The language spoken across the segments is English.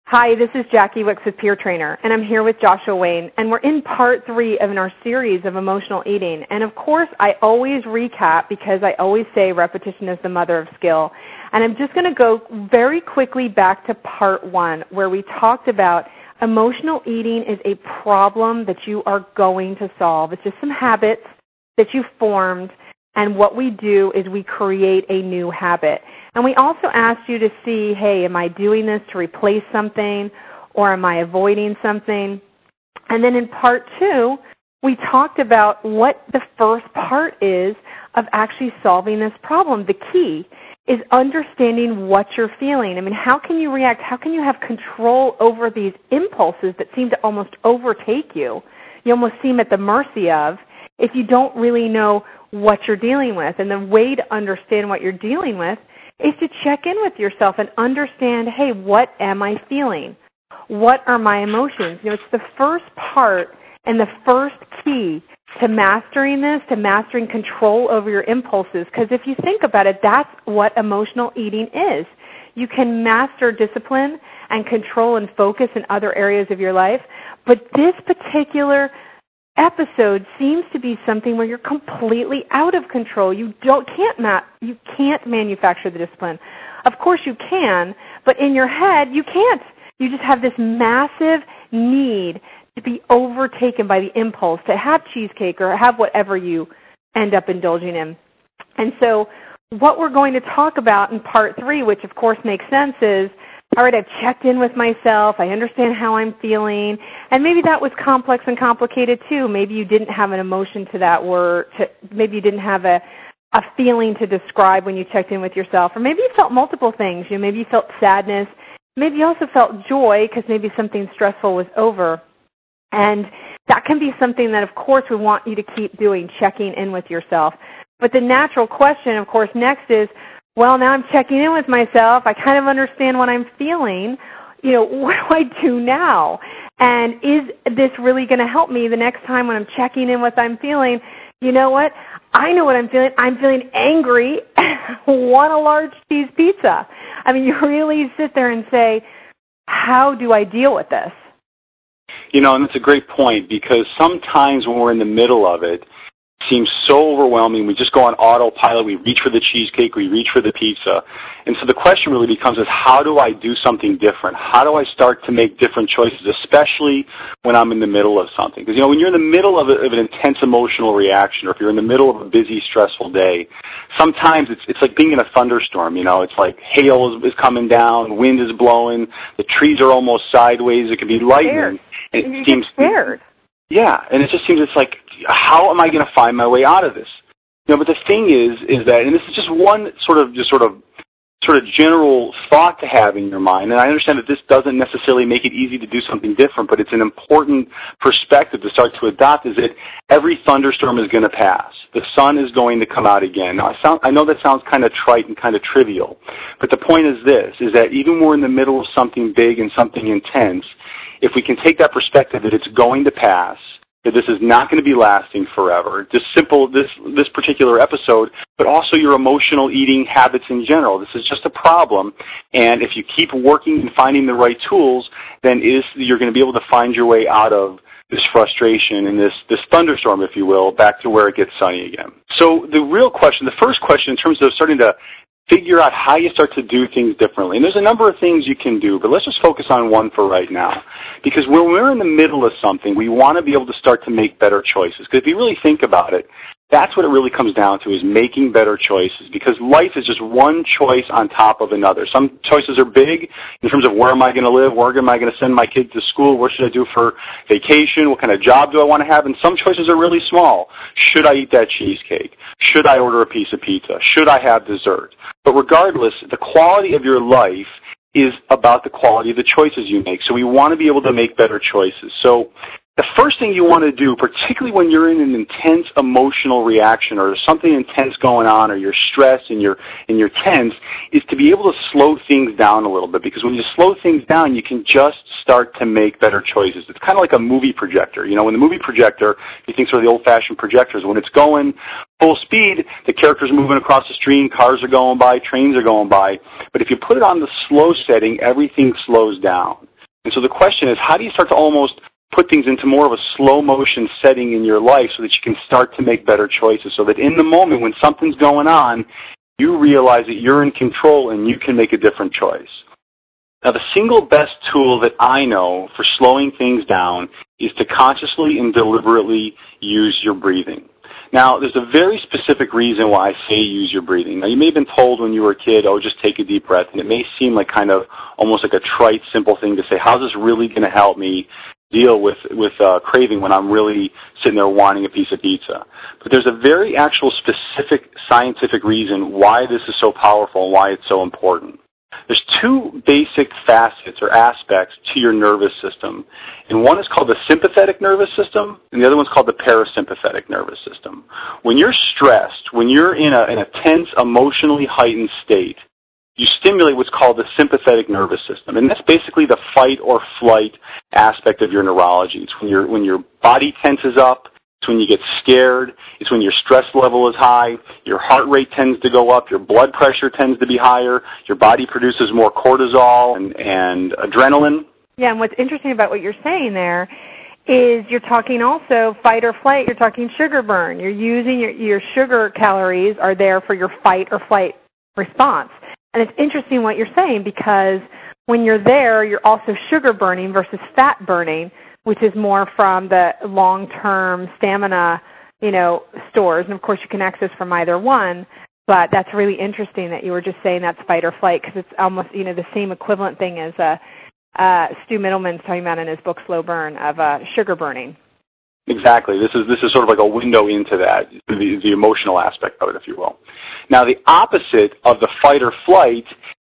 Hi, this is Jackie Wicks with Peer Trainer, and I'm here with Joshua Wayne, and we're in part 3 of our series of emotional eating. And of course, I always recap because I always say repetition is the mother of skill. And I'm just going to go very quickly back to part 1, where we talked about emotional eating is a problem that you are going to solve. It's just some habits that you formed, and what we do is we create a new habit. And we also asked you to see, hey, am I doing this to replace something, or am I avoiding something? And then in part 2, we talked about what the first part is of actually solving this problem. The key is understanding what you're feeling. I mean, how can you react? How can you have control over these impulses that seem to almost overtake you? You almost seem at the mercy of if you don't really know what you're dealing with. And the way to understand what you're dealing with is to check in with yourself and understand, hey, what am I feeling? What are my emotions? You know, it's the first part and the first key to mastering this, to mastering control over your impulses. Because if you think about it, that's what emotional eating is. You can master discipline and control and focus in other areas of your life, but this particular episode seems to be something where you're completely out of control. You can't manufacture the discipline. Of course you can, but in your head you can't. You just have this massive need to be overtaken by the impulse to have cheesecake or have whatever you end up indulging in. And so what we're going to talk about in part 3, which of course makes sense, is all right, I've checked in with myself. I understand how I'm feeling. And maybe that was complex and complicated too. Maybe you didn't have an emotion to that word. Maybe you didn't have a feeling to describe when you checked in with yourself. Or maybe you felt multiple things. You know, maybe you felt sadness. Maybe you also felt joy because maybe something stressful was over. And that can be something that, of course, we want you to keep doing, checking in with yourself. But the natural question, of course, next is, well, now I'm checking in with myself. I kind of understand what I'm feeling. You know, what do I do now? And is this really going to help me the next time when I'm checking in with what I'm feeling? You know what? I know what I'm feeling. I'm feeling angry. Want a large cheese pizza. I mean, you really sit there and say, how do I deal with this? You know, and that's a great point, because sometimes when we're in the middle of it, seems so overwhelming. We just go on autopilot. We reach for the cheesecake. We reach for the pizza. And so the question really becomes is, how do I do something different? How do I start to make different choices, especially when I'm in the middle of something? Because, you know, when you're in the middle of an intense emotional reaction, or if you're in the middle of a busy, stressful day, sometimes it's like being in a thunderstorm. You know, it's like hail is coming down, wind is blowing, the trees are almost sideways. It can be lightning. And it seems scared. Yeah, and it just seems it's like, how am I going to find my way out of this? You know, but the thing is that, and this is just one sort of general thought to have in your mind, and I understand that this doesn't necessarily make it easy to do something different, but it's an important perspective to start to adopt, is that every thunderstorm is going to pass. The sun is going to come out again. Now, I know that sounds kind of trite and kind of trivial, but the point is this, is that even when we're in the middle of something big and something intense, if we can take that perspective that it's going to pass, that this is not going to be lasting forever, just simple this particular episode, but also your emotional eating habits in general. This is just a problem, and if you keep working and finding the right tools, then you're going to be able to find your way out of this frustration and this thunderstorm, if you will, back to where it gets sunny again. So the first question in terms of starting to figure out how you start to do things differently. And there's a number of things you can do, but let's just focus on one for right now. Because when we're in the middle of something, we want to be able to start to make better choices. Because if you really think about it, that's what it really comes down to, is making better choices. Because life is just one choice on top of another. Some choices are big in terms of where am I going to live, where am I going to send my kids to school, what should I do for vacation, what kind of job do I want to have, and some choices are really small. Should I eat that cheesecake? Should I order a piece of pizza? Should I have dessert? But regardless, the quality of your life is about the quality of the choices you make. So we want to be able to make better choices. So the first thing you want to do, particularly when you're in an intense emotional reaction or there's something intense going on or you're stressed and you're tense, is to be able to slow things down a little bit. Because when you slow things down, you can just start to make better choices. It's kind of like a movie projector. You know, when the movie projector, you think sort of the old-fashioned projectors, when it's going full speed, the characters are moving across the screen, cars are going by, trains are going by. But if you put it on the slow setting, everything slows down. And so the question is, how do you start to almost put things into more of a slow motion setting in your life so that you can start to make better choices, so that in the moment when something's going on, you realize that you're in control and you can make a different choice. Now, the single best tool that I know for slowing things down is to consciously and deliberately use your breathing. Now, there's a very specific reason why I say use your breathing. Now, you may have been told when you were a kid, oh, just take a deep breath, and it may seem like kind of almost like a trite, simple thing to say, how's this really going to help me deal with craving when I'm really sitting there wanting a piece of pizza? But there's a very actual specific scientific reason why this is so powerful and why it's so important. There's two basic facets or aspects to your nervous system, and one is called the sympathetic nervous system, and the other one's called the parasympathetic nervous system. When you're stressed, when you're in a tense, emotionally heightened state, you stimulate what's called the sympathetic nervous system, and that's basically the fight or flight aspect of your neurology. It's when your body tenses up. It's when you get scared. It's when your stress level is high. Your heart rate tends to go up. Your blood pressure tends to be higher. Your body produces more cortisol and adrenaline. Yeah, and what's interesting about what you're saying there is you're talking also fight or flight. You're talking sugar burn. You're using your sugar calories are there for your fight or flight response. And it's interesting what you're saying, because when you're there, you're also sugar burning versus fat burning, which is more from the long-term stamina, stores. And, of course, you can access from either one. But that's really interesting that you were just saying that's fight or flight, because it's almost, the same equivalent thing as Stu Middleman's talking about in his book Slow Burn of sugar burning. Exactly. This is sort of like a window into that, the emotional aspect of it, if you will. Now, the opposite of the fight or flight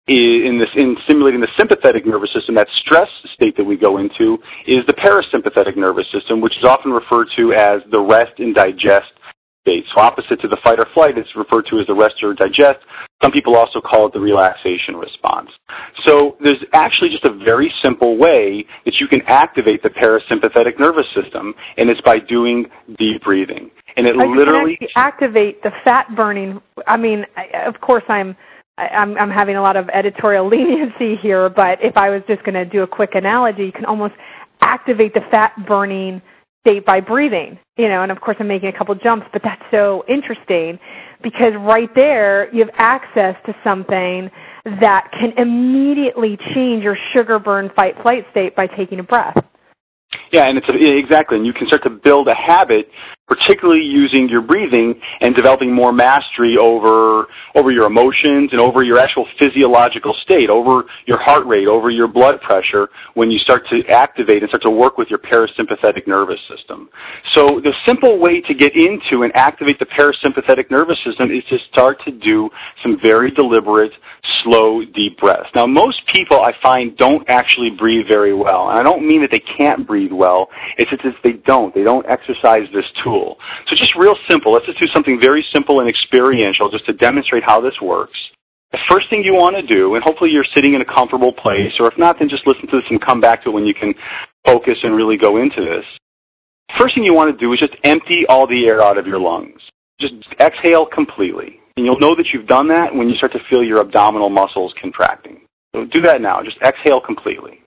in stimulating the sympathetic nervous system, that stress state that we go into, is the parasympathetic nervous system, which is often referred to as the rest and digest state. So opposite to the fight or flight, it's referred to as the rest or digest. Some people also call it the relaxation response. So there's actually just a very simple way that you can activate the parasympathetic nervous system, and it's by doing deep breathing. And it literally can activate the fat burning. I mean, of course, I'm having a lot of editorial leniency here, but if I was just going to do a quick analogy, you can almost activate the fat burning state by breathing, and of course I'm making a couple jumps, but that's so interesting because right there you have access to something that can immediately change your sugar burn fight-flight state by taking a breath. Yeah, and exactly, and you can start to build a habit, particularly using your breathing and developing more mastery over your emotions and over your actual physiological state, over your heart rate, over your blood pressure, when you start to activate and start to work with your parasympathetic nervous system. So the simple way to get into and activate the parasympathetic nervous system is to start to do some very deliberate, slow, deep breaths. Now, most people, I find, don't actually breathe very well, and I don't mean that they can't breathe well. It's just they don't exercise this tool. So just real simple. Let's just do something very simple and experiential just to demonstrate how this works. The first thing you want to do, and hopefully you're sitting in a comfortable place, or if not, then just listen to this and come back to it when you can focus and really go into this. First thing you want to do is just empty all the air out of your lungs. Just exhale completely. And you'll know that you've done that when you start to feel your abdominal muscles contracting. So do that now. Just exhale completely.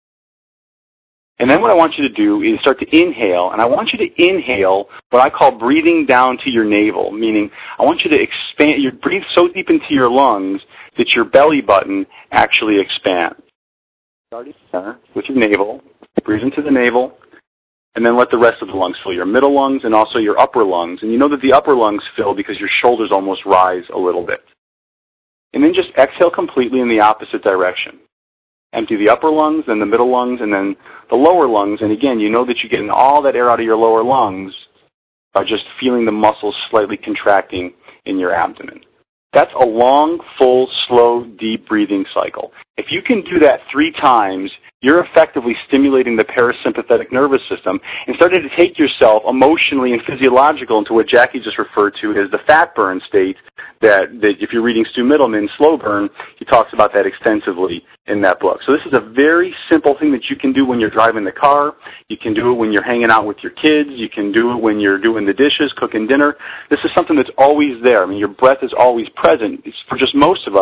And then what I want you to do is start to inhale, and I want you to inhale what I call breathing down to your navel, meaning I want you to expand, you breathe so deep into your lungs that your belly button actually expands. Start in the center with your navel, breathe into the navel, and then let the rest of the lungs fill, your middle lungs and also your upper lungs. And you know that the upper lungs fill because your shoulders almost rise a little bit. And then just exhale completely in the opposite direction. Empty the upper lungs, then the middle lungs, and then the lower lungs. And again, you know that you're getting all that air out of your lower lungs by just feeling the muscles slightly contracting in your abdomen. That's a long, full, slow, deep breathing cycle. If you can do that 3 times, you're effectively stimulating the parasympathetic nervous system and starting to take yourself emotionally and physiological into what Jackie just referred to as the fat burn state that if you're reading Stu Middleman's Slow Burn, he talks about that extensively in that book. So this is a very simple thing that you can do when you're driving the car. You can do it when you're hanging out with your kids. You can do it when you're doing the dishes, cooking dinner. This is something that's always there. I mean, your breath is always present. It's, for just most of us,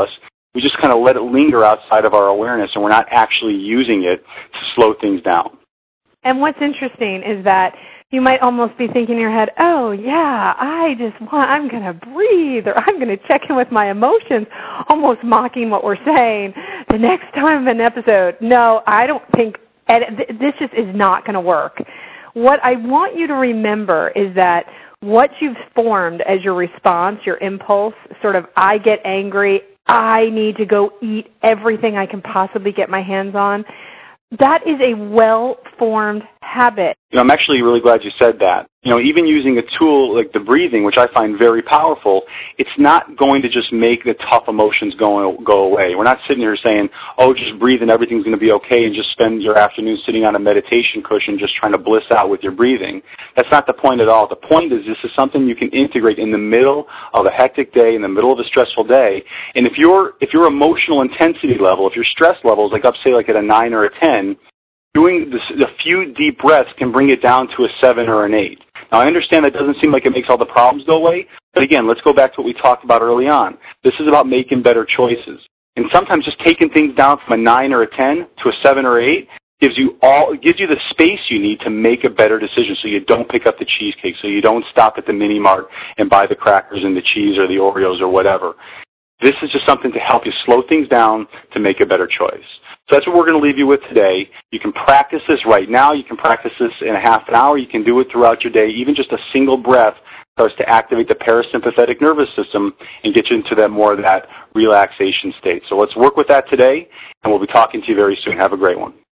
We just kind of let it linger outside of our awareness, and we're not actually using it to slow things down. And what's interesting is that you might almost be thinking in your head, oh, yeah, I'm going to breathe, or I'm going to check in with my emotions, almost mocking what we're saying the next time an episode. No, I don't think, this just is not going to work. What I want you to remember is that what you've formed as your response, your impulse, sort of I get angry, I need to go eat everything I can possibly get my hands on, that is a well-formed habit. I'm actually really glad you said that. Even using a tool like the breathing, which I find very powerful, it's not going to just make the tough emotions go away. We're not sitting here saying, oh, just breathe and everything's going to be okay, and just spend your afternoon sitting on a meditation cushion just trying to bliss out with your breathing. That's not the point at all. The point is this is something you can integrate in the middle of a hectic day, in the middle of a stressful day. And if your emotional intensity level, if your stress level is like at a 9 or a 10, doing a few deep breaths can bring it down to a 7 or an 8. Now, I understand that doesn't seem like it makes all the problems go away, but again, let's go back to what we talked about early on. This is about making better choices. And sometimes just taking things down from a 9 or a 10 to a 7 or 8 gives you the space you need to make a better decision, so you don't pick up the cheesecake, so you don't stop at the mini mart and buy the crackers and the cheese or the Oreos or whatever. This is just something to help you slow things down to make a better choice. So that's what we're going to leave you with today. You can practice this right now. You can practice this in a half an hour. You can do it throughout your day. Even just a single breath starts to activate the parasympathetic nervous system and get you into that relaxation state. So let's work with that today, and we'll be talking to you very soon. Have a great one.